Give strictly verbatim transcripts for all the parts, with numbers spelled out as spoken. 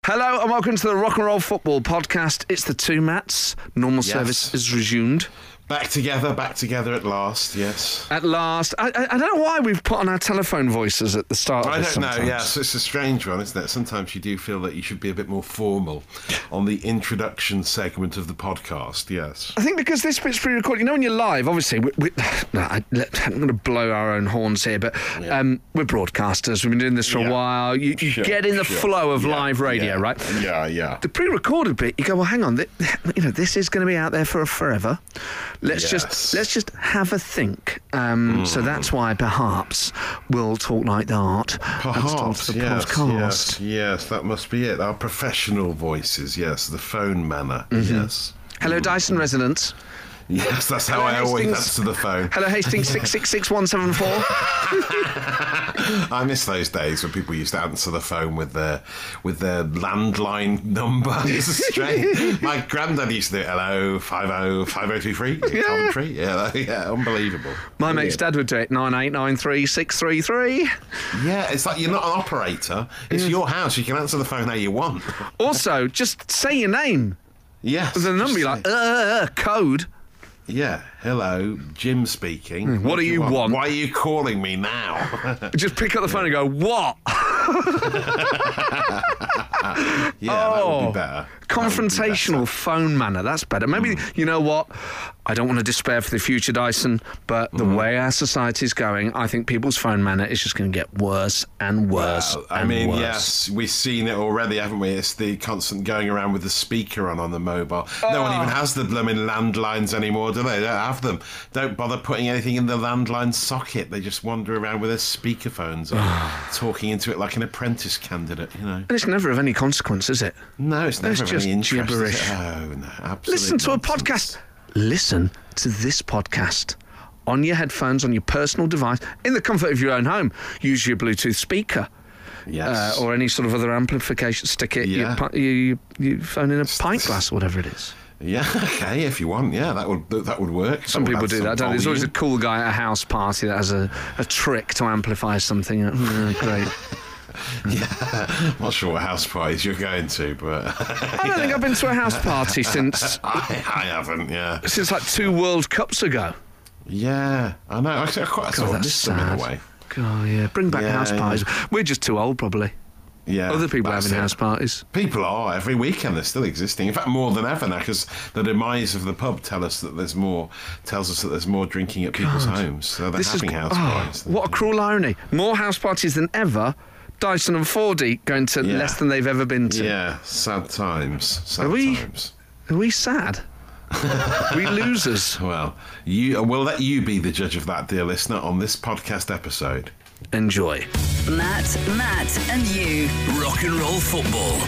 Hello and welcome to the Rock and Roll Football Podcast. It's the two Matts. Normal yes. service is resumed. Back together, back together at last, yes. At last. I, I, I don't know why we've put on our telephone voices at the start of I this don't know, sometimes. yes, it's a strange one, isn't it? Sometimes you do feel that you should be a bit more formal on the introduction segment of the podcast, yes. I think because this bit's pre-recorded, you know when you're live, obviously, we, we, no, I, I'm going to blow our own horns here, but Yeah. um, we're broadcasters, we've been doing this for Yeah. a while, you, you Sure, get in the sure. flow of Yeah, live radio, yeah, right? Yeah, yeah. The pre-recorded bit, you go, well, hang on, th- you know, this is going to be out there for forever. Let's Yes. just let's just have a think. Um, Mm. So that's why perhaps we'll talk like that. and start Perhaps, the yes, podcast. yes, yes, that must be it. Our professional voices, yes, the phone manner, Mm-hmm. yes. Hello, Dyson residents. Yes, that's how Hello, I always Hastings. answer the phone. Hello, Hastings six six six one seven four. I miss those days when people used to answer the phone with their with their landline number. It's strange. My granddad used to do it. Hello, five oh five oh two three Coventry. Yeah, yeah, unbelievable. My mate's dad would do it. Nine eight nine three six three three. Yeah, it's like you're not an operator. It's your house. You can answer the phone how you want. Also, just say your name. Yes. The number, you're like, uh, uh, code. Yeah. Hello, Jim speaking. What do you want? Why are you calling me now? Just pick up the phone and go, what? Yeah, that would Oh. be better. Confrontational phone manner, that's better. Maybe, Mm. you know what? I don't want to despair for the future, Dyson, but the Mm. way our society's going, I think people's phone manner is just going to get worse and worse. Well, I and mean, worse. yes, we've seen it already, haven't we? It's the constant going around with the speaker on on the mobile. No one even has the blooming landlines anymore, do they? They don't have them. Don't bother putting anything in the landline socket. They just wander around with their speakerphones on, talking into it like an apprentice candidate, you know. And it's never of any consequence, is it? No, it's never It's of just any interest. is it? gibberish. Oh, no, absolutely. Listen to a nonsense. podcast. Listen to this podcast on your headphones, on your personal device, in the comfort of your own home. Use your Bluetooth speaker. Yes. Uh, or any sort of other amplification. Stick it, Yeah. your, pi- your, your, your phone in a pint glass or whatever it is. Yeah, okay, if you want, yeah, that would that would work. Some That would people add do some that, don't they? There's always a volume. cool guy at a house party that has a, a trick to amplify something. Oh, great. Yeah, I'm not sure what house parties you're going to, but I don't think I've been to a house party since I, I haven't. Yeah, since like two World Cups ago. yeah, I know. I, I quite I sort of that's miss them in sad. a way. God, yeah. Bring back Yeah, house yeah. parties. We're just too old, probably. Yeah, Other people are that's having it. house parties. People are every weekend. They're still existing. In fact, more than ever now, because the demise of the pub tell us that there's more. Tells us that there's more drinking at people's homes. So they're This is having house oh, parties. what a cruel irony. More house parties than ever. Dyson and Fordy going to Yeah. less than they've ever been to. Yeah, sad times. Sad Are we- times. Are we sad? Are we losers? Well, you we'll let you be the judge of that, dear listener, on this podcast episode. Enjoy. Matt, Matt, and you. Rock and roll football.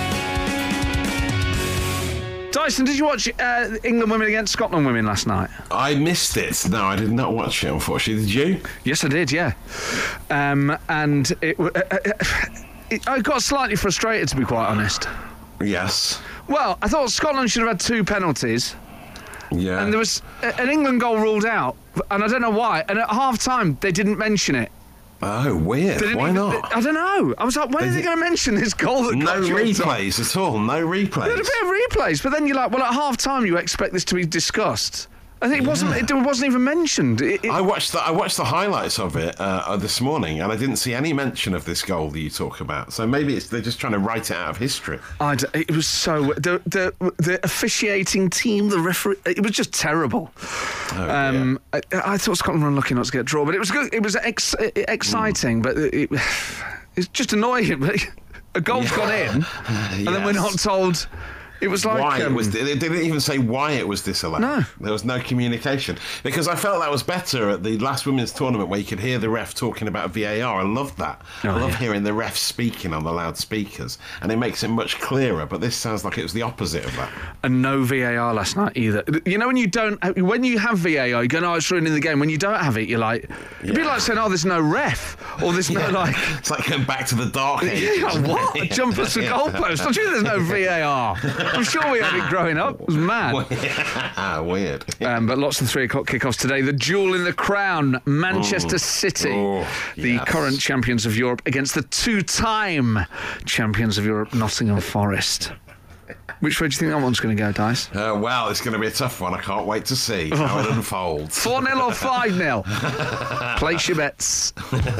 Dyson, did you watch uh, England women against Scotland women last night? I missed it. No, I did not watch it, unfortunately. Did you? Yes, I did, yeah. Um, and it, uh, uh, it, I got slightly frustrated, to be quite honest. Yes. Well, I thought Scotland should have had two penalties, Yeah. and there was a- an England goal ruled out, and I don't know why. And at half-time, they didn't mention it. Oh, weird. They didn't Why even- not? I don't know. I was like, when They are they did- going to mention this goal that No got you on top? replays at all. No They had a replays. bit of replays, but then you're like, well, at half-time, you expect this to be discussed. I think it wasn't. It wasn't even mentioned. It, it, I watched the I watched the highlights of it uh, this morning, and I didn't see any mention of this goal that you talk about. So maybe it's they're just trying to write it out of history. I d- it was so the the the officiating team, the referee. It was just terrible. Oh, um, I, I thought Scotland were unlucky not to get a draw, but it was good. It was ex- exciting, but it, it's just annoying. A goal's Yeah. gone in, and then we're Yes. not told. It was like why um, it was. They didn't even say why it was disallowed. No. There was no communication, because I felt that was better at the last women's tournament where you could hear the ref talking about V A R. I loved that. Oh, I love yeah. hearing the ref speaking on the loudspeakers, and it makes it much clearer. But this sounds like it was the opposite of that. and no V A R last night either. You know when you don't, when you have V A R, you go, "No, it's ruining the game." When you don't have it, you're like, it'd be Yeah. like saying, "Oh, there's no ref," or "There's no like." It's like going back to the dark ages. Yeah, isn't it? what? Jump us a Yeah. goalpost. Don't you think there's no V A R? I'm sure we had it growing up. It was mad. Weird. Um, but lots of three o'clock kickoffs today. The jewel in the crown, Manchester City, Oh, the yes. current champions of Europe, against the two-time champions of Europe, Nottingham Forest. Which way do you think that one's going to go, Dice? Uh, well, it's going to be a tough one. I can't wait to see how it unfolds. four nil or five nil? Place your bets.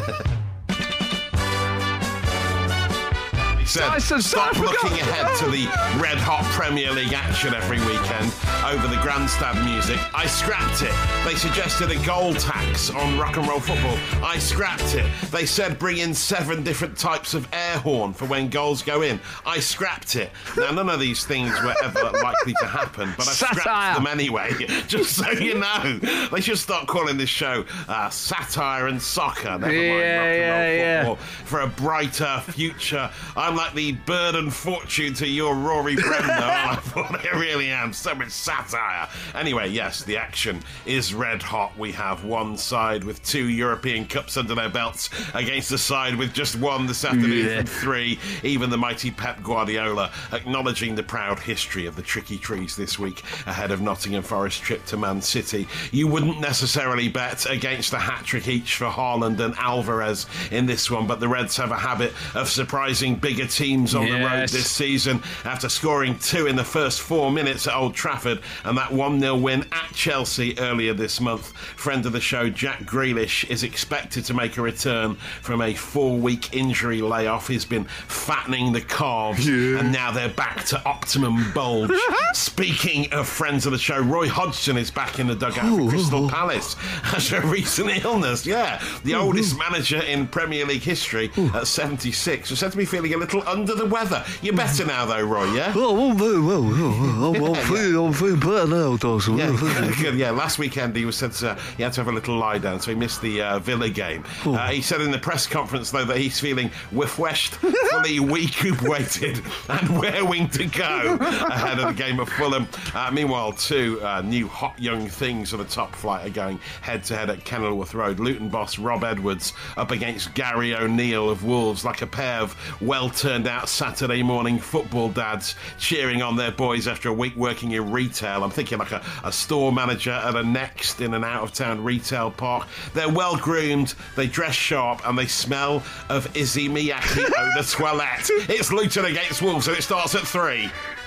Said, Dyson, stop sorry, I looking forgot. ahead to the red-hot Premier League action every weekend over the grandstand music. I scrapped it. They suggested a goal tax on rock and roll football. I scrapped it. They said bring in seven different types of air horn for when goals go in. I scrapped it. Now, none of these things were ever likely to happen, but I scrapped Satire. them anyway, just so you know. They should start calling this show uh, Satire and Soccer. Never mind Yeah, rock and yeah, roll yeah. football. For a brighter future. I'm like the bird and fortune to your Rory Bremner. I thought I really am. So much satire. Anyway, yes, the action is red hot. We have one side with two European Cups under their belts against a side with just one this afternoon Yeah. from three. Even the mighty Pep Guardiola acknowledging the proud history of the Tricky Trees this week ahead of Nottingham Forest trip to Man City. You wouldn't necessarily bet against a hat-trick each for Haaland and Alvarez in this one, but the Reds have a habit of surprising bigger teams on the road Yes. this season after scoring two in the first four minutes at Old Trafford and that one nil win at Chelsea earlier this month. Friend of the show Jack Grealish is expected to make a return from a four-week injury layoff. He's been fattening the calves and now they're back to optimum bulge. Speaking of friends of the show, Roy Hodgson is back in the dugout for Crystal Palace after a recent illness. Yeah, the oldest manager in Premier League history at seventy-six was said to be feeling a little under the weather. You're better now, though, Roy, yeah? Oh, very well. I'm, I'm, feeling, I'm feeling better now, Dyson. Yeah, good, yeah, last weekend he was said to, he had to have a little lie down, so he missed the uh, Villa game. Uh, he said in the press conference, though, that he's feeling refreshed, fully recuperated, and raring to go ahead of the game of Fulham. Uh, meanwhile, two uh, new hot young things on the top flight are going head-to-head at Kenilworth Road. Luton boss Rob Edwards up against Gary O'Neill of Wolves, like a pair of well-turned-out Saturday morning football dads cheering on their boys after a week working in retail. I'm thinking like a, a store manager at a Next in an out-of-town retail park. They're well-groomed, they dress sharp, and they smell of Izzy Miyake eau de toilette. It's Luton against Wolves, and it starts at three.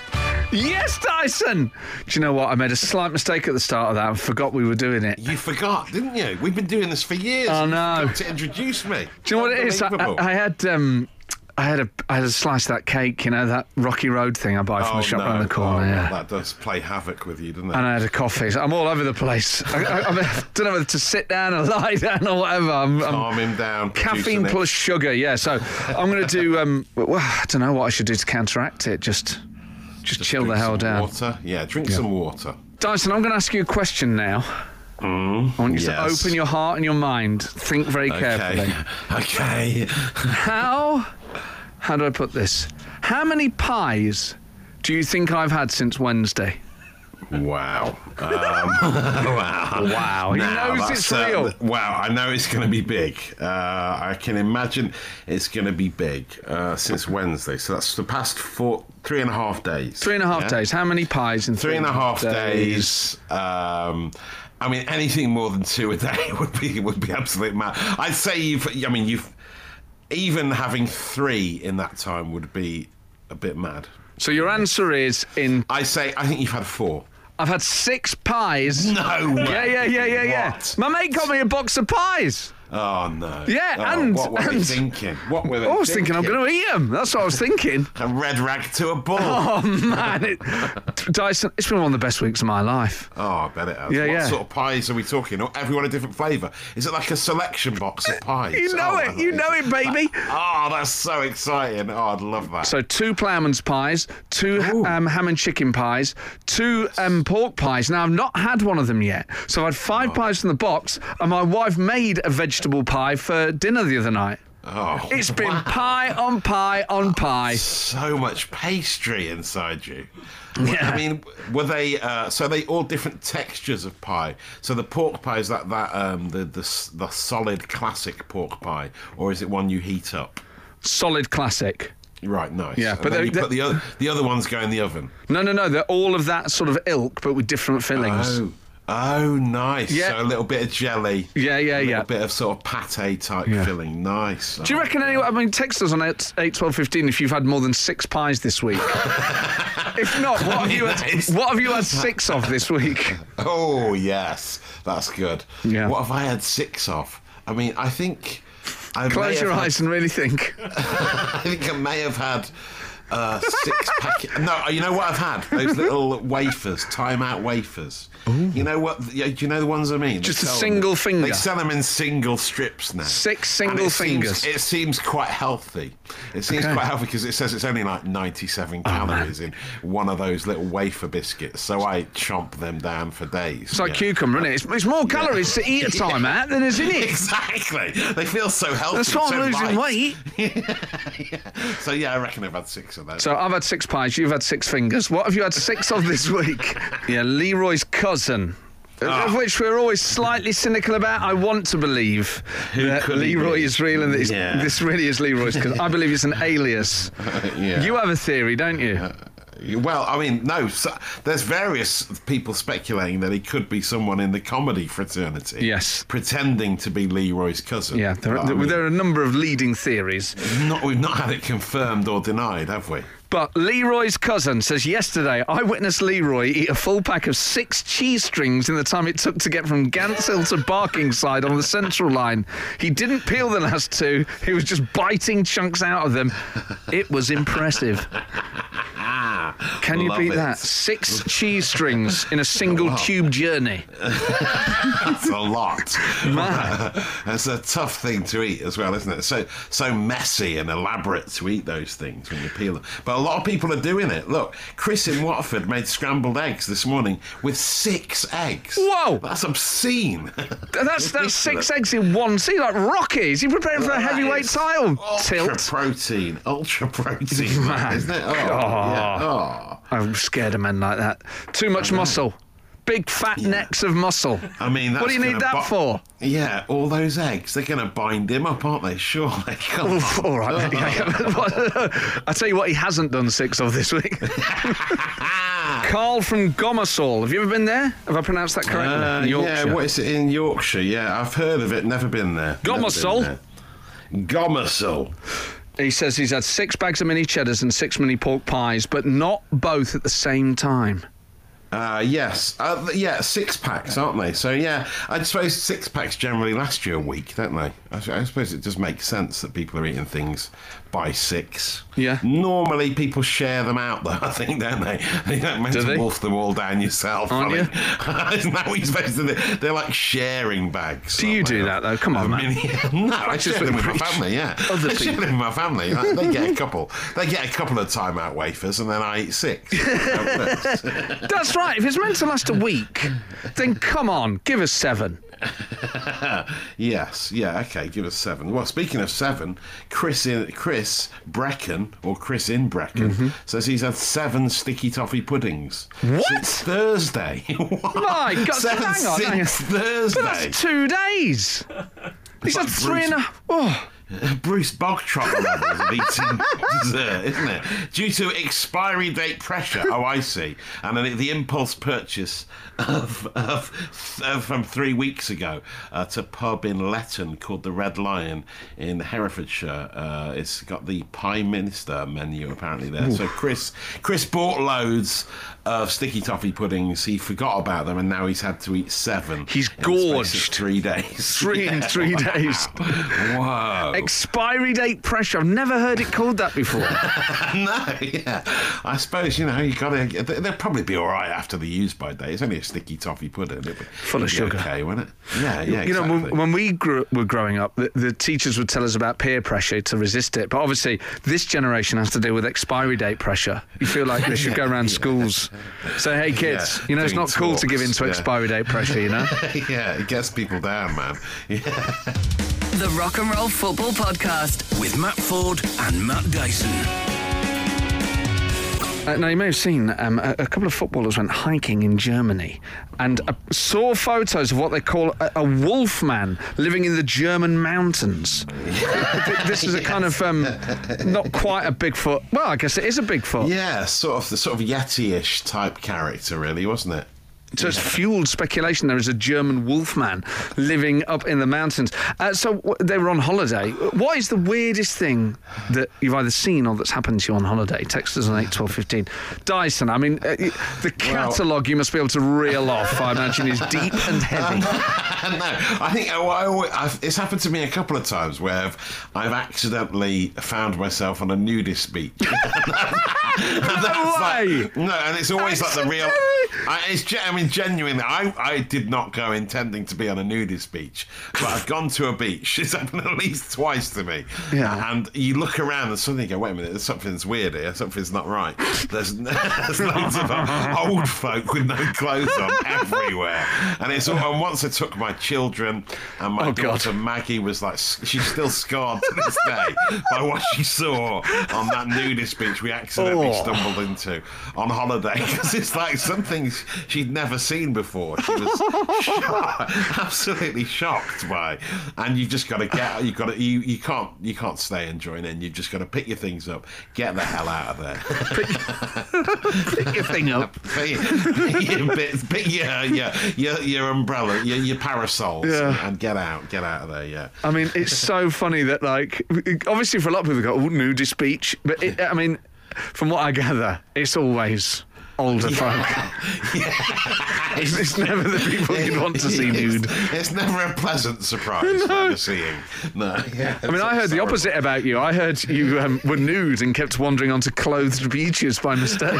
Yes, Dyson! Do you know what? I made a slight mistake at the start of that and forgot we were doing it. You forgot, didn't you? We've been doing this for years. I You know. forgot to introduce me. Do you know what it is? I, Unbelievable. I, I had... Um, I had a I had a slice of that cake, you know, that Rocky Road thing I buy from Oh, the shop no. around the corner. Oh, yeah. That does play havoc with you, doesn't it? And I had a coffee. So I'm all over the place. I, I, I, mean, I don't know whether to sit down or lie down or whatever. I'm, I'm Calm him down. caffeine producing it. plus sugar. Yeah. So I'm going to do. Um, well, I don't know what I should do to counteract it. Just, just, Just chill the drink hell some down. Water. Yeah, drink some water. Dyson, I'm going to ask you a question now. Mm, I want you yes. to open your heart and your mind. Think very carefully. Okay. Okay. How? How do I put this? How many pies do you think I've had since Wednesday? Wow. Um, wow. Wow. He Now, knows that's, it's uh, real. wow, I know it's going to be big. Uh, I can imagine it's going to be big uh, since Wednesday. So that's the past four, three and a half days. Three and a half Yeah? days. How many pies in Three and a half days. Um, I mean, anything more than two a day would be would be absolute mad. I'd say you've. I mean, you've. Even having three in that time would be a bit mad. So your answer is in. I say I think you've had four. I've had six pies. No way. Yeah, yeah, yeah, yeah, yeah. What? My mate got me a box of pies. Oh no. Yeah, Oh, and- what were they and- thinking? What were they I was thinking I'm going to eat them. That's what I was thinking. A red rag to a bull. Oh, man. It, Dyson, it's been one of the best weeks of my life. Oh, I bet it has. Yeah, what yeah. sort of pies are we talking? Or everyone a different flavour? Is it like a selection box of pies? You know Oh, it. You know it, baby. Oh, that's so exciting. Oh, I'd love that. So two ploughman's pies, two Ooh. um, ham and chicken pies, two um, pork pies. Now, I've not had one of them yet. So I've had five Oh. pies from the box, and my wife made a vegetable pie for dinner the other night. oh, It's been wow. pie on pie on pie. So much pastry inside you. Yeah. I mean, were they? Uh, so they all different textures of pie. So the pork pie is that that um, the the s- the solid classic pork pie, or is it one you heat up? Solid classic. Right, nice. Yeah, And but then they- you they- put the other, the other ones go in the oven. No, no, no. They're all of that sort of ilk, but with different fillings. Oh, oh, nice. Yeah. So a little bit of jelly. Yeah, yeah, a little yeah. bit of sort of pate type Yeah. filling. Nice. Do you reckon anyone? I mean, text us on eight, eight twelve fifteen if you've had more than six pies this week. If not, what have you had? What have you had six of this week? Oh, yes. That's good. Yeah. What have I had six of? I mean, I think... I may Close your have eyes and really think. Had, I think I may have had uh, six packets. No, you know what I've had? Those little wafers, time-out wafers. Ooh. You know what? Do you know the ones I mean? They Just a sell single them, finger. They sell them in single strips now. Six And single it fingers. Seems, it seems quite healthy. It seems Okay. quite healthy because it says it's only like ninety-seven Oh, calories in one of those little wafer biscuits. So I chomp them down for days. It's like yeah. cucumber, isn't it? It's, it's more calories to eat a time out than is in it. Exactly. They feel so healthy. That's why so I'm losing light. weight. yeah. So yeah, I reckon I've had six of those. So I've had six pies. You've had six fingers. What have you had six of this week? Yeah, Leroy's cousin. Ah. Of which we're always slightly cynical about. I want to believe Who that could he Leroy be? is real and that it's- Yeah. this really is Leroy's cousin. I believe it's an alias. yeah. You have a theory, don't you? Well, I mean, no. So, there's various people speculating that he could be someone in the comedy fraternity. Yes. Pretending to be Leroy's cousin. Yeah, there, But, I there, mean, there are a number of leading theories. not, we've not had it confirmed or denied, have we? But Leroy's cousin says yesterday, I witnessed Leroy eat a full pack of six cheese strings in the time it took to get from Gants Hill to Barkingside on the Central Line. He didn't peel the last two. He was just biting chunks out of them. It was impressive. Can you Love beat it. that? Six cheese strings in a single Wow. tube journey. That's a lot. Man. It's a tough thing to eat as well, isn't it? So so messy and elaborate to eat those things when you peel them. But a lot of people are doing it. Look, Chris in Watford made scrambled eggs this morning with six eggs. Whoa! That's obscene. That's that's six eggs in one. See, like Rocky. Is he preparing for a heavyweight title Ultra tilt? protein. Ultra protein, Man. isn't it? Oh, Oh. yeah. Oh. I'm scared of men like that. Too much muscle. Big fat necks of muscle. I mean, that's what do you need gonna that bo- for? Yeah, all those eggs, they're going to bind him up, aren't they? Surely. Come on. Oof, all right. I tell you what, he hasn't done six of this week. Carl from Gomersall. Have you ever been there? Have I pronounced that correctly? Uh, In Yorkshire. yeah, what is it in Yorkshire? Yeah, I've heard of it, never been there. Never been Gomersall? there. Gomersall. He says he's had six bags of mini cheddars and six mini pork pies, but not both at the same time. Uh, yes. Uh, yeah, six packs, aren't they? So, yeah, I suppose six packs generally last you a week, don't they? I, I suppose it does make sense that people are eating things by six. Yeah. Normally, people share them out, though, I think, don't they? You don't meant Do to they? wolf them all down yourself. Aren't I you? mean, isn't that what you're supposed to do? They're like sharing bags. Do you aren't they? do that, though? Come on, I man. mean, no, I share them with my preach. family, yeah. Other I share people. them with my family. Like, they get a couple. They get a couple of time-out wafers, and then I eat six. That's right. If it's meant to last a week, then come on, give us seven. Yes, yeah, okay, give us seven. Well, speaking of seven, Chris in Chris Brecken, or Chris in Brecken, Mm-hmm. says he's had seven sticky toffee puddings. What? Since Thursday. My God, seven hang on, hang on. since Thursday. But that's two days. He's had like three Bruce- and a... Oh. Bruce Bogtrotter levels of eating dessert, isn't it? Due to expiry date pressure. Oh, I see. And then the impulse purchase of, of, of from three weeks ago uh, to a pub in Letton called the Red Lion in Herefordshire. Uh, it's got the Pie Minister menu apparently there. So Chris Chris bought loads of sticky toffee puddings. He forgot about them, and now he's had to eat seven. He's in the space of gorged. three days. Three in three days. Whoa. Expiry date pressure. I've never heard it called that before. No, yeah. I suppose, you know, you got to... They'll probably be all right after the use-by date. It's only a sticky toffee pudding. It'll be, Full of it'll be sugar. okay, won't it? Yeah, yeah, You know, exactly. when, when we grew, were growing up, the, the teachers would tell us about peer pressure to resist it. But obviously, this generation has to deal with expiry date pressure. You feel like they should go around schools. Say, hey, kids, Yeah, you know, it's doing not cool to give in talks, to yeah. expiry date pressure, you know? Yeah, it gets people down, man. Yeah. The Rock and Roll Football Podcast. With Matt Ford and Matt Dyson. Uh, now, you may have seen um, a, a couple of footballers went hiking in Germany and uh, saw photos of what they call a, a wolf man living in the German mountains. This is a Yes. kind of, um, not quite a Bigfoot. Well, I guess it is a Bigfoot. Yeah, sort of the sort of Yeti-ish type character, really, wasn't it? So it's fueled speculation there is a German wolfman living up in the mountains. Uh, so w- they were on holiday. What is the weirdest thing that you've either seen or that's happened to you on holiday? Text us on eight twelve fifteen. Dyson, I mean, uh, the catalogue you must be able to reel off, I imagine, is deep and heavy. No, I think I, I, I've, it's happened to me a couple of times where I've, I've accidentally found myself on a nudist beach. No way! Like, no, and it's always like the real. I, it's, ge- I mean, genuinely, I, I did not go intending to be on a nudist beach, but I've gone to a beach. It's happened at least twice to me. Yeah. And you look around and suddenly you go, wait a minute, there's something's weird here. Something's not right. There's, there's loads of old folk with no clothes on everywhere. And it's all, and once I took my children, and my Oh, daughter God. Maggie was like, she's still scarred to this day by what she saw on that nudist beach we accidentally Oh. stumbled into on holiday, because it's like something she'd never seen before. She was shocked, absolutely shocked by, and you just got to get, you got to, you you can't you can't stay and join in. You've just got to pick your things up, get the hell out of there. Pick your thing up. pick your, bits, pick your, your your your umbrella, your, your parasols, Yeah. and get out, get out of there. Yeah. I mean, it's so funny that, like, obviously for a lot of people, they go, oh, nudist beach. But, it, I mean, from what I gather, it's always older folk. It's, it's never the people you'd want to see nude. It's, it's never a pleasant surprise that you're seeing. No. Yeah, I mean, I heard the opposite about you. I heard you um, were nude and kept wandering onto clothed beaches by mistake.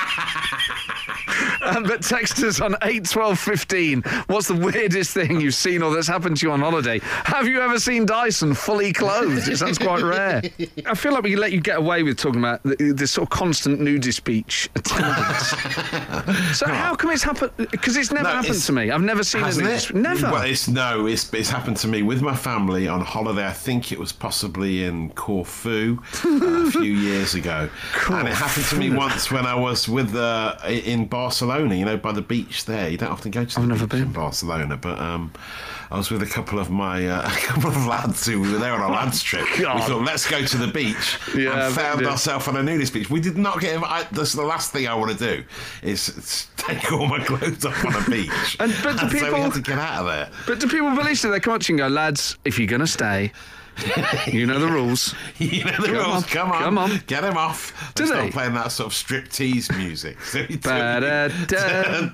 Um, but text us on eight twelve fifteen. What's the weirdest thing you've seen or that's happened to you on holiday? Have you ever seen Dyson fully clothed? It sounds quite rare. I feel like we can let you get away with talking about the, the sort of constant nudist beach attendance. So how come it's happened? Because it's never No, happened it's- to me. I've never seen a Hasn't nudist it? Never. Well, it's no. It's it's happened to me with my family on holiday. I think it was possibly in Corfu uh, a few years ago, and it happened to me once when I was with uh, in Barcelona. You know, by the beach there. You don't often go to the I've beach never been. in Barcelona, but um, I was with a couple of my uh, a couple of lads who were there on a lads trip. God. We thought, let's go to the beach, Yeah, and found they did. ourselves on a nudist beach. We did not get him. I, that's the last thing I want to do is, is take all my clothes off on a beach. And- but do so we people- had to get out of there. But do people believe so? They come up to you and go, lads, if you're going to stay, you know the rules. You know the Come rules. on, Come on, come on. get him off. Do They start they? playing that sort of striptease music. So you do- Ba-da-da,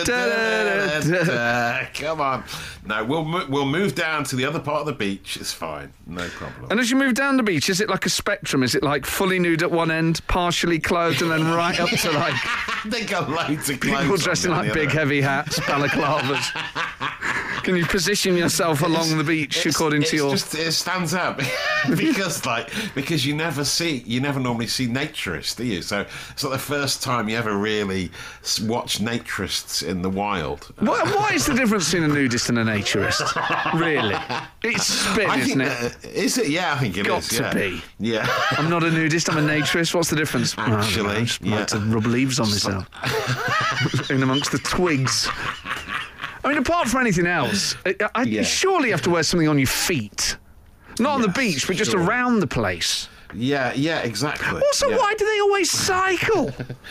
da-da-da-da. Come on. No, we'll mo- we'll move down to the other part of the beach. It's fine, no problem. And as you move down the beach, is it like a spectrum? Is it like fully nude at one end, partially clothed, and then right up to like They got loads of clothes. people on dressed in down like the big other end. heavy hats, balaclavas? Can you position yourself along the beach It's- according to it's your... just, it stands out because like because you never see you never normally see naturists, do you? So it's like the first time you ever really s- watch naturists in the wild. What, what is the difference between a nudist and a naturist? Really? It's spin, I isn't think it? that, is it? Yeah, I think it is. Got to yeah. be. Yeah. I'm not a nudist, I'm a naturist. What's the difference? Well, I don't know, Actually, I just yeah. like to rub leaves on myself. In amongst the twigs. I mean, apart from anything else, I, I, Yeah. surely you have to wear something on your feet. Not on the Yes, beach, but just sure. around the place. Yeah, yeah, exactly. Also, yeah. why do they always cycle?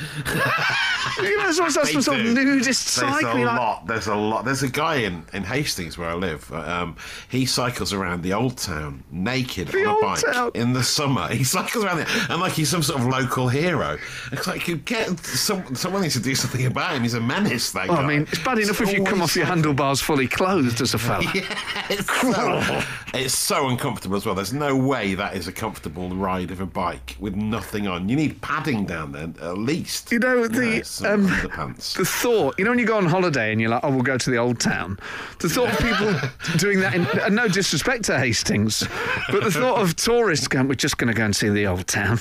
You know, there's always that They some sort of do. nudist There's cycling. a like- lot. There's a lot. There's a guy in, in Hastings where I live. Um, he cycles around the old town naked The on a Old bike Town? in the summer. He cycles around there and like he's some sort of local hero. It's like you get some, someone needs to do something about him. He's a menace. That Well, guy. I mean, it's bad enough if you come always off your handlebars fully clothed as a fella. it's, so, it's so uncomfortable as well. There's no way that is a comfortable ride of a bike with nothing on. You need padding down there at least. You know, the, some um, underpants. The thought, you know, when you go on holiday and you're like, oh, we'll go to the old town. The thought of people doing that, in, and no disrespect to Hastings, but the thought of tourists going, we're just going to go and see the old town.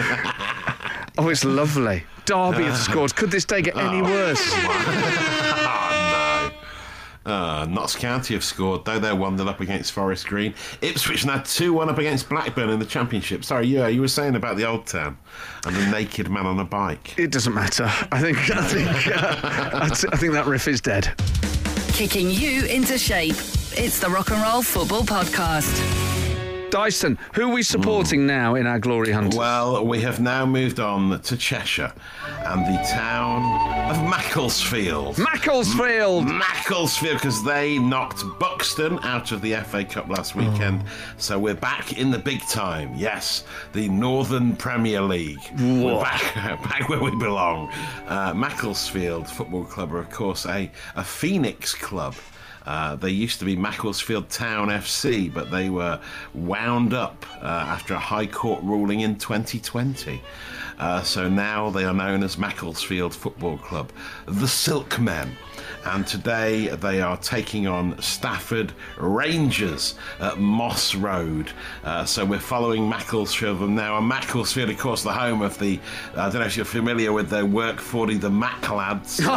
Oh, it's lovely. Derby have scored. Could this day get any worse? Oh, Uh, Notts County have scored, though. They're one nil up against Forest Green. Ipswich now two one up against Blackburn in the Championship. Sorry, yeah, you were saying about the Old Town and the naked man on a bike. It doesn't matter. I think I think uh, I, t- I think that riff is dead. Kicking you into shape. It's the Rock and Roll Football Podcast. Dyson, who are we supporting mm. now in our Glory Hunt? Well, we have now moved on to Cheshire and the town of Macclesfield. Macclesfield! M- Macclesfield, because they knocked Buxton out of the F A Cup last weekend. Oh. So we're back in the big time. Yes, the Northern Premier League. Whoa. We're back, back where we belong. Uh, Macclesfield Football Club are, of course, a, a Phoenix club. Uh, they used to be Macclesfield Town F C, but they were wound up uh, after a High Court ruling in twenty twenty. Uh, so now they are known as Macclesfield Football Club, the Silkmen. And today they are taking on Stafford Rangers at Moss Road. Uh, so we're following Macclesfield now. And Macclesfield, of course, the home of the, I don't know if you're familiar with their work forty, the Mac lads. Oh,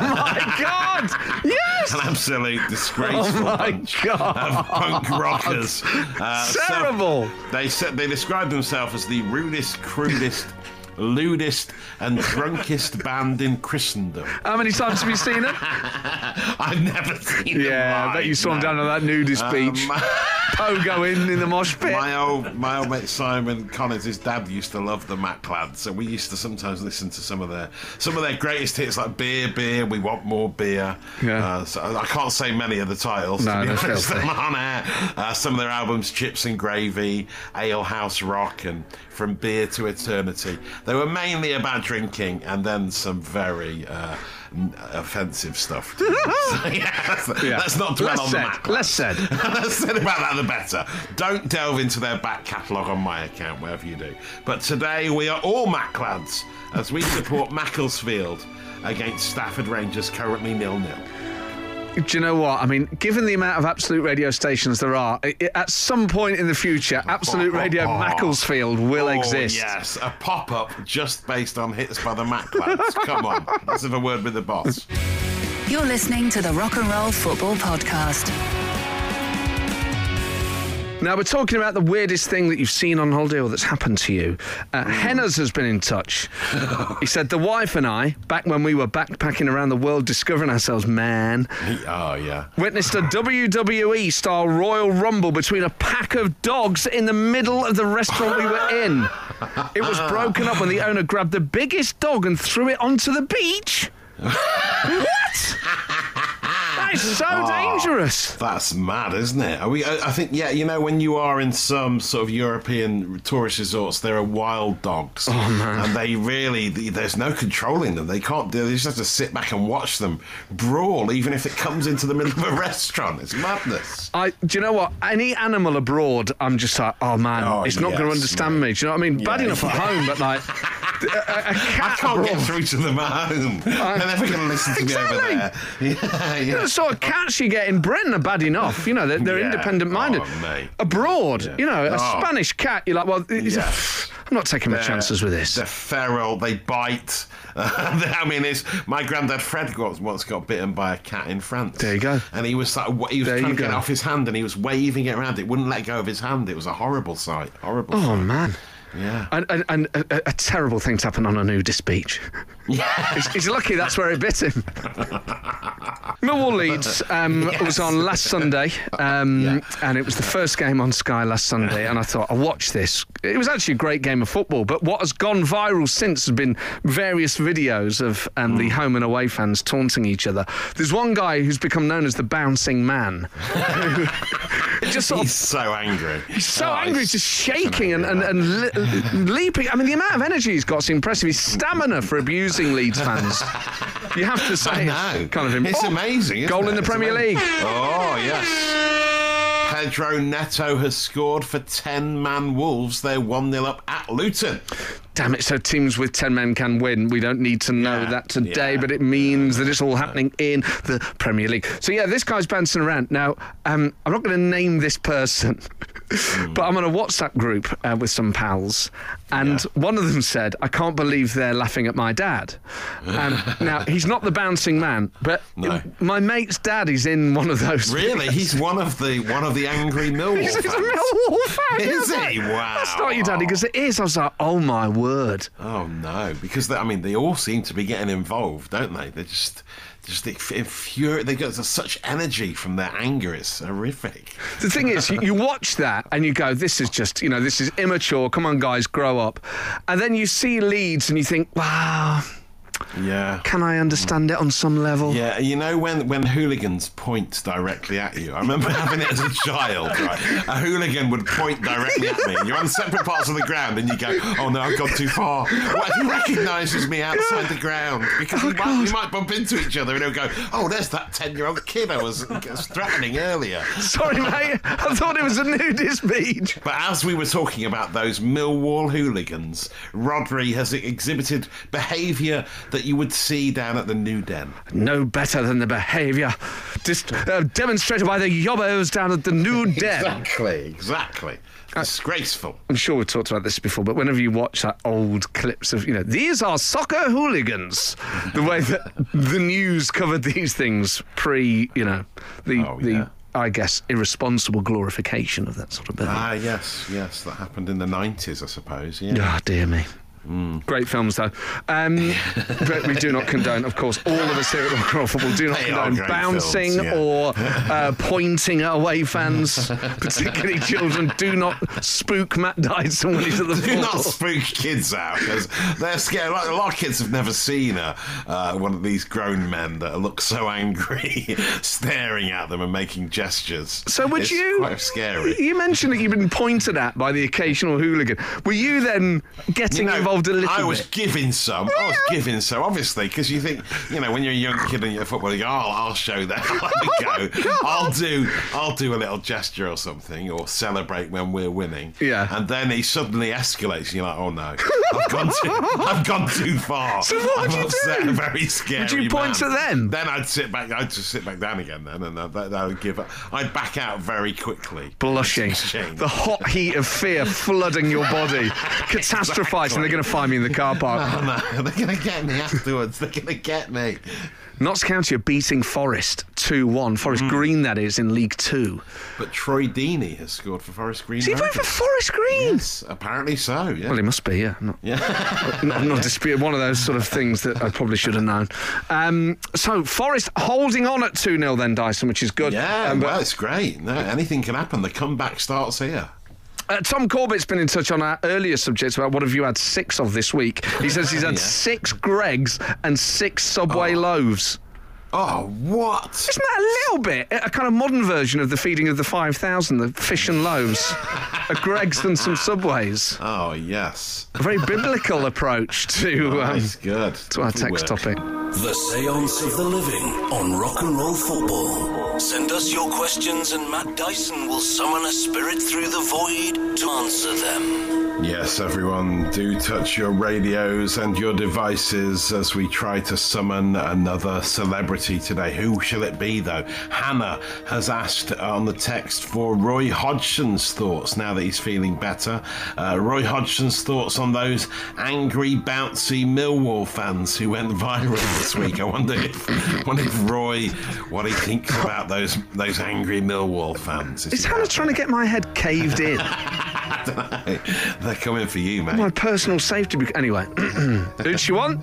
my God! Yes! An absolute disgraceful oh my bunch God. of punk rockers. Uh, Terrible! So they said they described themselves as the rudest, crudest, lewdest and drunkest band in Christendom. How many times have you seen it? I've never seen them. Yeah, I bet you saw them no. down on that nudist um, beach. Pogo in in the mosh pit. My old my old mate Simon Connors, his dad used to love the Mac lads, so we used to sometimes listen to some of their some of their greatest hits like Beer, Beer, We Want More Beer. Yeah. Uh, so I can't say many of the titles. No, to be no honest, them on air. Uh, some of their albums, Chips and Gravy, Ale House Rock, and From Beer to Eternity. They were mainly about drinking and then some very uh, offensive stuff. so, yeah, let's, yeah. let's not dwell less on said, the Mac Less said. Less said about that, the better. Don't delve into their back catalogue on my account, wherever you do. But today we are all Mac lads as we support Macclesfield against Stafford Rangers, currently nil nil. Do you know what? I mean, given the amount of Absolute Radio stations there are, it, at some point in the future, Absolute Radio Macclesfield will oh, exist. Yes, a pop-up just based on hits by the Mac lads. Come on, let's have a word with the boss. You're listening to the Rock and Roll Football Podcast. Now, we're talking about the weirdest thing that you've seen on holiday or that's happened to you. Uh, Henners has been in touch. He said, the wife and I, back when we were backpacking around the world discovering ourselves, man, oh, yeah, witnessed a W W E-style Royal Rumble between a pack of dogs in the middle of the restaurant we were in. It was broken up when the owner grabbed the biggest dog and threw it onto the beach. What? That is so oh, dangerous. That's mad, isn't it? Are we, I think, yeah, you know, when you are in some sort of European tourist resorts, there are wild dogs. Oh, man. And they really, there's no controlling them. They can't do, they just have to sit back and watch them brawl, even if it comes into the middle of a restaurant. It's madness. I, do you know what? Any animal abroad, I'm just like, oh, man, oh, it's not yes, going to understand mate. me. Do you know what I mean? Yeah, Bad enough yeah. at home, but like... A, a cat I can't abroad. get through to them at home. I, They're never going to listen to exactly. me over there. Yeah, yeah. The sort of cats you get in Britain are bad enough. You know, they're, they're yeah. independent-minded. Oh, abroad, yeah. you know, a oh. Spanish cat, you're like, well, yeah. I'm not taking my they're, chances with this. They're feral, they bite. I mean, it's, my granddad Fred got, once got bitten by a cat in France. There you go. And he was like, he was there trying to get it off his hand and he was waving it around. It wouldn't let go of his hand. It was a horrible sight. Horrible Oh, sight. man. Yeah. And, and, and a, a terrible thing to happen on a nudist beach. Yeah. he's, he's lucky that's where it bit him. Millwall Leeds um, yes. was on last Sunday, um, yeah. and it was the first game on Sky last Sunday, and I thought, I'll watch this. It was actually a great game of football, but what has gone viral since has been various videos of um, mm. the home and away fans taunting each other. There's one guy who's become known as the Bouncing Man. just sort he's of, so angry. He's so oh, angry, he's just shaking and, and, and li- leaping. I mean, the amount of energy he's got is impressive. His stamina for abusing Leeds fans. You have to say, I know. It's kind of imp- It's oh, amazing. Isn't goal it? in the it's Premier amazing. League. Oh yes. Pedro Neto has scored for ten-man Wolves. They're one nil up at Luton. Damn it, so teams with ten men can win. We don't need to know yeah, that today, yeah. but it means that it's all happening in the Premier League. So, yeah, this guy's bouncing around. Now, um, I'm not going to name this person, mm. but I'm on a WhatsApp group uh, with some pals, And Yeah. one of them said, I can't believe they're laughing at my dad. Um, now, he's not the bouncing man, but No. my mate's dad is in one of those. Really? He's one of the one of the angry Millwall He's, he's a fans. Millwall fan. Is yeah, he? like, Wow. That's not your daddy, because it is. I was like, oh my word. Oh no, because they, I mean they all seem to be getting involved, don't they? They just, just infuriate. They got such energy from their anger. It's horrific. The thing is, you, you watch that and you go, this is just, you know, this is immature. Come on, guys, grow up. And then you see Leeds and you think, wow, Yeah. can I understand it on some level? Yeah, you know when, when hooligans point directly at you. I remember having it as a child, right? A hooligan would point directly at me. You're on separate parts of the ground and you go, oh no, I've gone too far. What if he recognises me outside the ground? Because we, might, we might bump into each other and he'll go, oh, there's that ten-year-old kid I was, I was threatening earlier. Sorry, mate. I thought it was a nudist beach. But as we were talking about those Millwall hooligans, Rodri has exhibited behaviour that you would see down at the New Den. No better than the behaviour dis- uh, demonstrated by the yobbos down at the New Den. Exactly, exactly. Disgraceful. I'm sure we've talked about this before, but whenever you watch that old clips of, you know, these are soccer hooligans, the way that the news covered these things pre, you know, the, Oh, the yeah. I guess, irresponsible glorification of that sort of behaviour. Ah, yes, yes, that happened in the nineties, I suppose. Yeah. Oh, dear me. Great films, though. Um, but we do not condone, of course, all of us here at Rock and Roll Football do not They are condone great bouncing films, yeah. or uh, pointing at away fans, particularly children. Do not spook Matt Dyson when he's at the Do ball. not spook kids out, because they're scared. Like, a lot of kids have never seen a, uh, one of these grown men that look so angry, staring at them and making gestures. So would It's you... quite scary. You mentioned that you've been pointed at by the occasional hooligan. Were you then getting You know, involved a little I was bit? giving some. I was giving some, obviously, because you think, you know, when you're a young kid and you're a footballer, you go, oh, I'll show that. I'll let it go. I'll do, I'll do a little gesture or something, or celebrate when we're winning. Yeah. And then he suddenly escalates, and you're like, oh no, I've gone too, I've gone too far. So what would I've you upset do? a very scary Would you point man. to them? Then I'd sit back. I'd just sit back down again. Then, and I'd, I'd give up. I'd back out very quickly. Blushing, Shame. the hot heat of fear flooding your body, catastrophising. They're going to find me in the car park. Oh no, they're going to get me afterwards. They're going to get me. Notts County are beating Forest two one. Forest Mm. Green, that is, in League Two. But Troy Deeney has scored for Forest Green. Is he playing for Forest Green? Yes, apparently so. Yeah. Well, he must be, yeah. Not, yeah. not, not disputed. One of those sort of things that I probably should have known. Um, so, Forest holding on at two nil then, Dyson, which is good. Yeah, Um, but- well, it's great. No, anything can happen. The comeback starts here. Uh, Tom Corbett's been in touch on our earlier subjects about what have you had six of this week. He says he's had Yeah. six Greggs and six Subway Oh. loaves. Oh, what? Isn't that a little bit a kind of modern version of the feeding of the five thousand, the fish and loaves? A Greggs and some Subways. Oh, yes. A very biblical approach to um, Nice, good. to our Lovely text work. topic. The Seance of the Living on Rock and Roll Football. Send us your questions and Matt Dyson will summon a spirit through the void to answer them. Yes, everyone, do touch your radios and your devices as we try to summon another celebrity today. Who shall it be, though? Hannah has asked on the text for Roy Hodgson's thoughts now that he's feeling better. Uh, Roy Hodgson's thoughts on those angry, bouncy Millwall fans who went viral this week. I wonder if, wonder if Roy, what he thinks about those those angry Millwall fans. Is Hannah trying to get my head caved in? I don't know. They're coming for you, mate. My personal safety. Bec- anyway, who'd she want?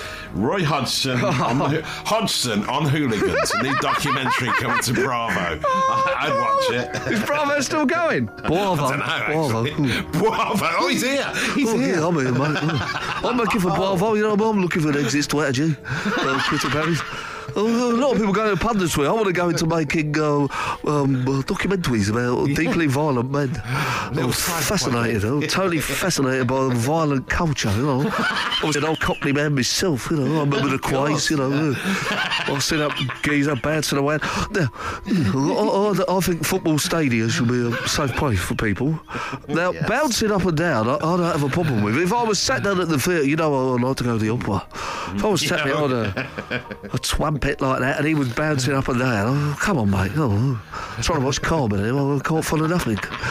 Roy Hodgson on the, Hodgson on hooligans. A new documentary coming to Bravo. I'd watch it. Is Bravo still going? Bravo. I don't know, actually. Bravo. Oh, he's here. He's Oh, here. yeah, I'm here, mate. I'm looking for Bravo, you know, I'm looking for an exit strategy. Uh, Twitter Paris. Uh, a lot of people go to pub this way. I want to go into making uh, um, uh, documentaries about deeply violent men. I'm fascinated, I'm totally fascinated by violent culture, you know. I was an old Cockney man myself, you know. I remember the Quays, you know. I've seen that geezer bouncing around. Now, I, I, I think football stadiums should be a safe place for people. Now, Yes. bouncing up and down, I, I don't have a problem with it. If I was sat down at the theatre, you know, I like to go to the opera. If I was sat there on a, a twam pit like that and he was bouncing up and down, oh, come on, mate. Oh, I'm trying to watch Carmen here, I can't follow nothing.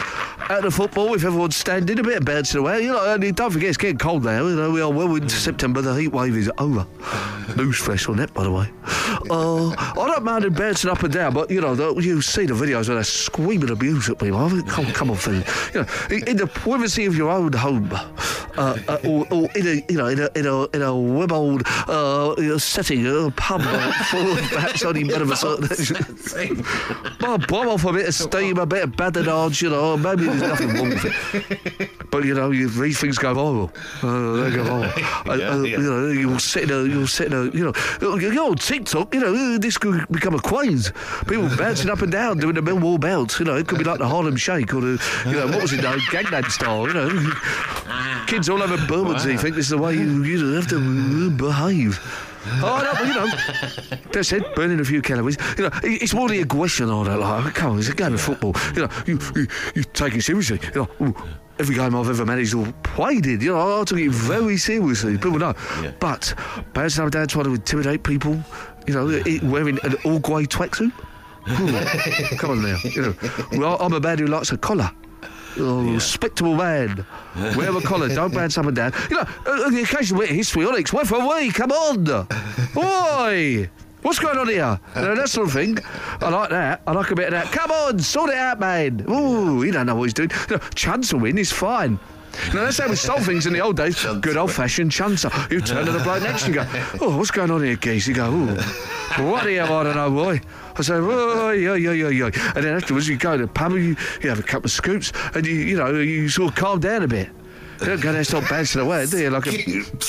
at the football, if everyone's standing, a bit of bouncing away. You know, and don't forget, it's getting cold now. You know, we are well into September. The heat wave is over. Newsflash on that, by the way. Uh, I don't mind them bouncing up and down, but, you know, the, you see the videos where they're screaming abuse at people. I mean, come, come on, Phil. You know, in the privacy of your own home, uh, uh, or, or in a, you know, in a, in a, in a web-old uh, setting, a pub uh, full of perhaps only men of a certain... Well, blow off a bit of steam, a bit of badinage, you know, maybe there's nothing wrong with it. But, you know, you, these things go viral. Uh, they go viral. Uh, yeah, uh, yeah. You know, you'll sit in a, you'll sit in a, you know, you're on TikTok, you know, this could become a craze. People bouncing up and down, doing the Millwall bounce, you know, it could be like the Harlem Shake or the, you know, what was it, no, Gangnam Style, you know. Kids all over Bermondsey wow. think this is the way you, you have to behave. Oh, no, but, you know, that's it, burning a few calories. You know, it's more the aggression I don't like. Come on, it's a game of football. You know, you, you, you take it seriously. You know, ooh, every game I've ever managed or played in, you know, I took it very seriously. People know. Yeah. But bouncing up and down trying to intimidate people, you know, it, wearing an all-grey tracksuit. Come on now. You know, well, I'm a man who likes a collar. Oh, yeah. Respectable man. Wear a collar, don't bounce up and down. You know, uh, the occasional bit of histrionics. Where for we? Come on. Oi! What's going on here? You know, that sort of thing. I like that. I like a bit of that. Come on, sort it out, man. Ooh, he don't know what he's doing. You know, chancering is fine. You know, that's how we solve things in the old days. Good old-fashioned chancer. You turn to the bloke next and go, oh, what's going on here, geese? You go, ooh, what do you have? I don't know, boy. I say, oh, yeah, yeah, yeah, yeah. And then afterwards you go to the pub, you, you have a couple of scoops, and you, you know, you sort of calm down a bit. You don't go there and start bouncing away, do you? Like a...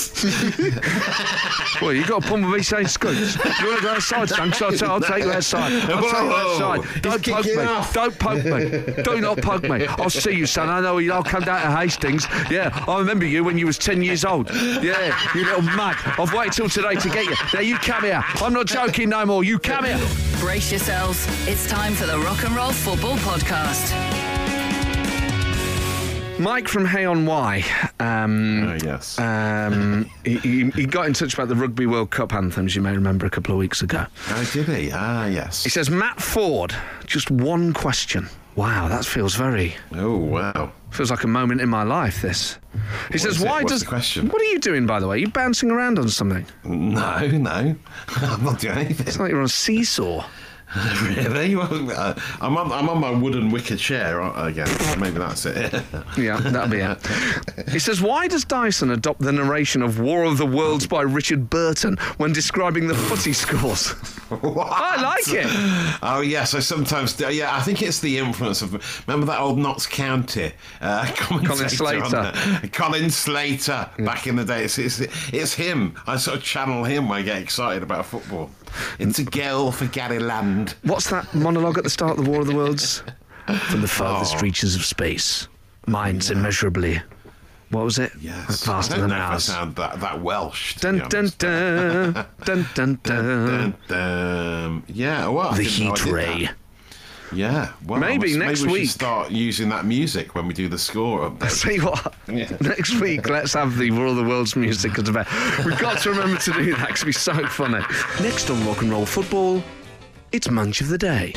Well, you got a problem with me saying scoops. You want to go outside, son? So I'll, t- I'll take you outside. I'll take you outside. Don't poke me. Off. Don't poke me. Do not poke me. I'll see you, son. I know you. I'll come down to Hastings. Yeah, I remember you when you was ten years old. Yeah, you little mug. I've waited till today to get you. Now you come here. I'm not joking no more. You come here. Brace yourselves. It's time for the Rock and Roll Football Podcast. Mike from Hay on Wye. Um, oh, yes. Um, he, he, he got in touch about the Rugby World Cup anthems, you may remember, a couple of weeks ago. Oh, did he? Ah, yes. He says, Matt Ford, just one question. Wow, that feels very... Oh, wow. Feels like a moment in my life, this. He what says, why What's does... the question? What are you doing, by the way? Are you bouncing around on something? No, no. I'm not doing anything. It's like you're on a seesaw. Really? Uh, I'm on. I'm on my wooden wicker chair again. Maybe that's it. Yeah, that'll be it. He says, "Why does Dyson adopt the narration of War of the Worlds by Richard Burton when describing the footy scores?" What? I like it. Oh yes, I sometimes do. Yeah, I think it's the influence of. Remember that old Notts County uh, Colin Slater. Colin Slater yeah. Back in the day. It's, it's it's him. I sort of channel him when I get excited about football. It's a girl for Gary Land. What's that monologue at the start of the War of the Worlds? From the farthest oh. reaches of space, minds yeah. immeasurably. What was it? Yes. Faster I don't than know ours. If I sound that, that Welsh. To dun, be dun, dun, dun, dun, dun, dun, dun. Yeah, well, the heat ray. That. Yeah, well, maybe next maybe we week should start using that music when we do the score update. See what? Yeah. Next week, let's have the War of the Worlds music as well. We've got to remember to do that because it'll be so funny. Next on Rock and Roll Football, it's Munch of the Day.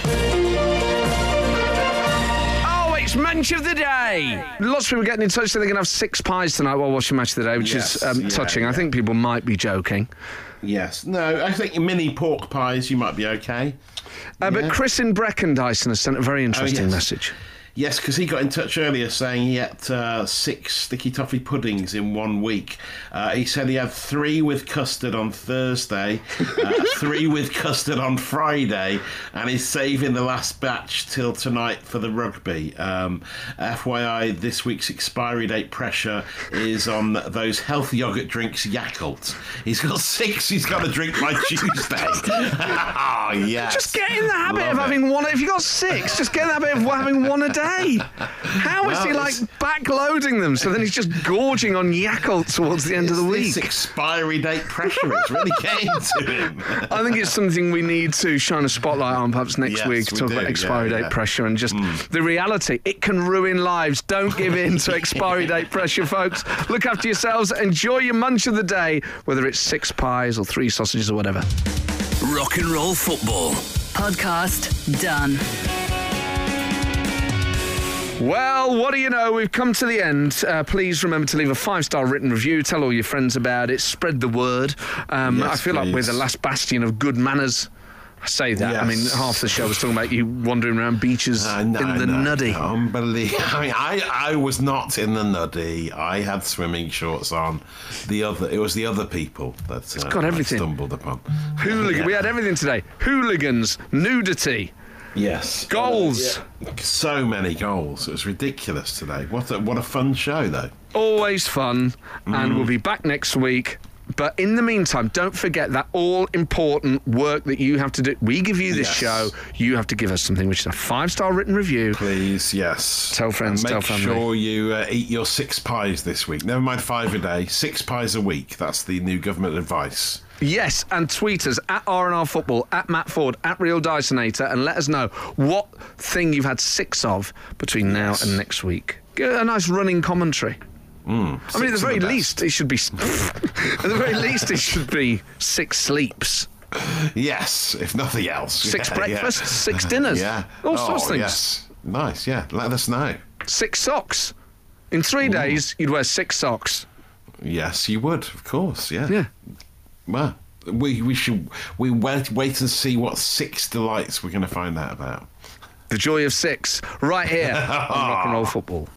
Oh, it's Munch of the Day! Lots of people getting in touch saying they're going to have six pies tonight while watching Match of the Day, which yes, is um, yeah, touching. yeah. I think people might be joking. Yes. No, I think mini pork pies, you might be okay. Uh, yeah. But Chris in Brecon Dyson has sent a very interesting oh, yes. message. Yes, because he got in touch earlier saying he ate uh, six sticky toffee puddings in one week. Uh, he said he had three with custard on Thursday, uh, three with custard on Friday, and he's saving the last batch till tonight for the rugby. Um, F Y I, this week's expiry date pressure is on those health yoghurt drinks Yakult. He's got six he's got to drink by Tuesday. Oh, yes. Just get in the habit Love of it. having one. If you've got six, just get in the habit of having one a day. How is well, he like backloading them so then he's just gorging on Yakult towards the end of the week? This expiry date pressure is really getting to him. I think it's something we need to shine a spotlight on perhaps next yes, week, we talk do. about expiry yeah, date yeah. pressure and just mm. the reality. It can ruin lives. Don't give in to expiry date pressure, folks. Look after yourselves. Enjoy your munch of the day, whether it's six pies or three sausages or whatever. Rock and Roll Football Podcast done. Well, what do you know? We've come to the end. Uh, please remember to leave a five-star written review. Tell all your friends about it. Spread the word. Um, Yes, I feel like we're please. the last bastion of good manners. I say that. I mean, Yes. half the show was talking about you wandering around beaches I know, in the I know. nuddy. Unbelievable. I mean, I, I was not in the nuddy. I had swimming shorts on. The other, it was the other people that uh, got I everything. stumbled upon. Hooligan. Yeah. We had everything today. Hooligans, nudity, Yes. goals. So many goals. It was ridiculous today. What a, what a fun show, though. Always fun. Mm. And we'll be back next week. But in the meantime, don't forget that all-important work that you have to do. We give you this Yes. show. You have to give us something, which is a five-star written review. Please, yes. Tell friends, And tell make family. sure you uh, eat your six pies this week. Never mind five a day. Six pies a week. That's the new government advice. Yes, and tweet us at R and R Football, at Matt Ford, at Real Dysonator, and let us know what thing you've had six of between now Yes. and next week. Get a nice running commentary. I mean, at the Six very of the best. least, it should be. At the very least, it should be six sleeps, Yes, if nothing else. six Yeah, breakfasts, yeah. six dinners, Yeah. all oh, sorts of things. Yes. Nice, yeah. Let us know. Six socks. In three days, you'd wear six socks. Yes, you would, of course, yeah. Yeah. Well, we, we should we wait, wait and see what six delights we're going to find out about. The joy of six, right here on Rock and Roll Football.